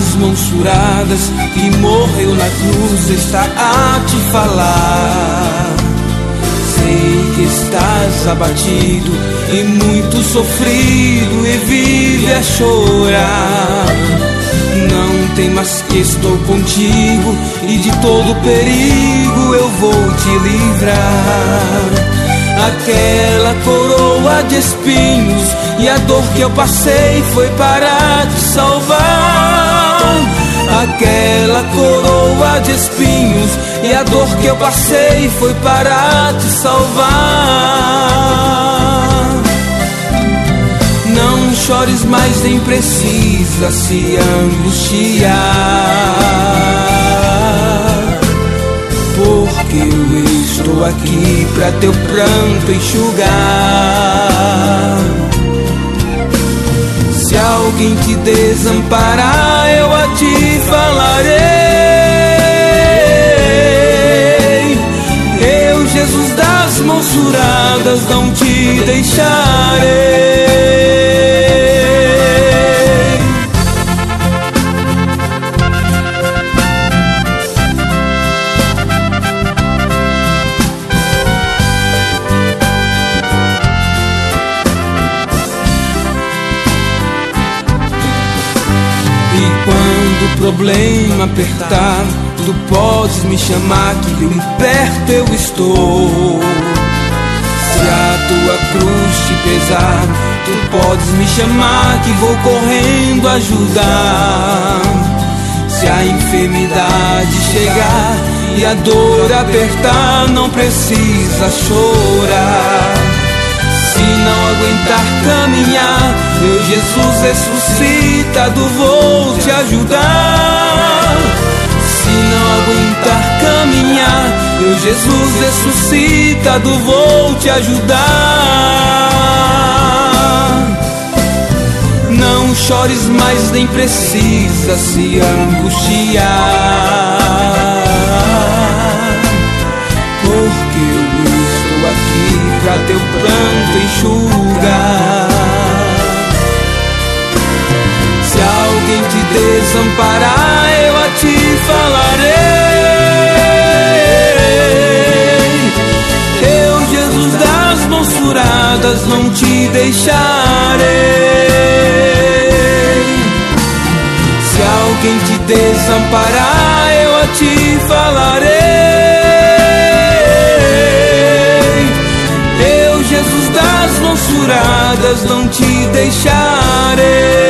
das mãos furadas e morreu na cruz está a te falar. Sei que estás abatido e muito sofrido e vive a chorar. Não temas que estou contigo e de todo perigo eu vou te livrar. Aquela coroa de espinhos e a dor que eu passei foi para te salvar. Aquela coroa de espinhos e a dor que eu passei foi para te salvar. Não chores mais, nem precisa se angustiar, porque eu estou aqui pra teu pranto enxugar. Se alguém te desamparar, eu a ti falarei. Eu, Jesus das mãos furadas, não te deixarei. E quando o problema apertar, tu podes me chamar que bem perto eu estou. Se a tua cruz te pesar, tu podes me chamar que vou correndo ajudar. Se a enfermidade chegar e a dor apertar, não precisa chorar. Se não aguentar caminhar, meu Jesus ressuscitado vou te ajudar. Se não aguentar caminhar, meu Jesus ressuscitado vou te ajudar. Não chores mais, nem precisa se angustiar, porque eu estou aqui pra teu pranto enxugar. Se alguém te desamparar, eu a ti falarei. Eu, Jesus das mãos furadas, não te deixarei. Se alguém te desamparar, eu a ti falarei. Eu, Jesus das mãos furadas, não te deixarei.